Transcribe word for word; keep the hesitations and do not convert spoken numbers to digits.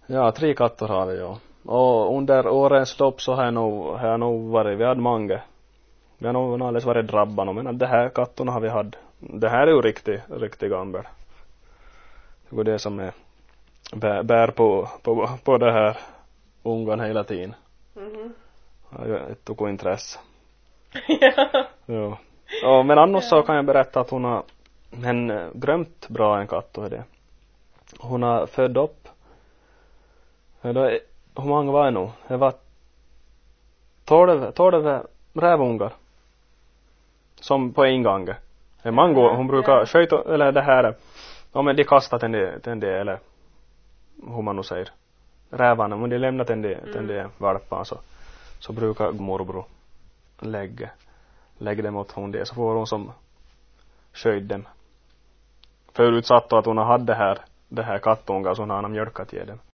Ja, tre katter har vi, ja. Och under årens lopp så har jag nog, har jag nog varit, vi hade många. Vi har nog alldeles varit drabbade, men det här katterna har vi haft. Det här är ju riktigt, riktigt gammal. Det är det som är, bär, bär på, på, på det här ungan hela tiden. Mhm. Har ju ett tog intresse. Ja. Ja. Ja, men annars Ja. så kan jag berätta att hon har en grömt bra en katt och det. Hon har född upp. Eller, hur många var det nu? Det var tolv, tolv rävungar. Som på en gång. En mango, hon brukar Ja. sköta, eller det här. Ja, men de kastar den det, den det, eller hur man nu säger. Rävarna, men de lämnar den det, den det valpan så. Så brukar morbror lägga, lägga dem åt hon det. Så får hon som sköt dem. Förutsatt att hon har haft det här, det här kattungar så hon har mjölkat till dem.